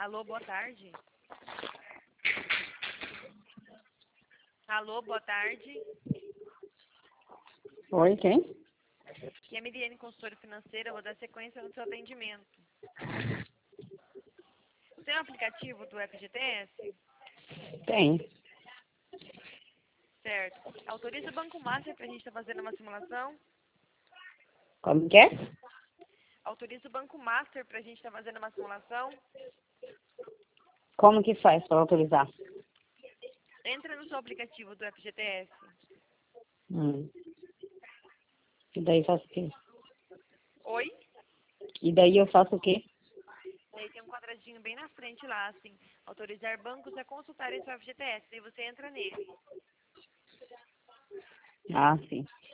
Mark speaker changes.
Speaker 1: Alô, boa tarde. Alô, boa tarde.
Speaker 2: Oi, quem?
Speaker 1: Aqui é a Miriane, consultora financeira. Eu vou dar sequência no seu atendimento. Tem um aplicativo do FGTS?
Speaker 2: Tem.
Speaker 1: Certo. Autoriza o Banco Master para a gente estar fazendo uma simulação?
Speaker 2: Como que é?
Speaker 1: Autoriza o Banco Master para a gente estar fazendo uma simulação?
Speaker 2: Como que faz para autorizar?
Speaker 1: Entra no seu aplicativo do FGTS.
Speaker 2: E daí faço o quê?
Speaker 1: Oi?
Speaker 2: E daí eu faço o quê?
Speaker 1: Daí tem um quadradinho bem na frente lá, assim. Autorizar bancos a consultarem seu FGTS. Daí você entra nele.
Speaker 2: Ah, sim.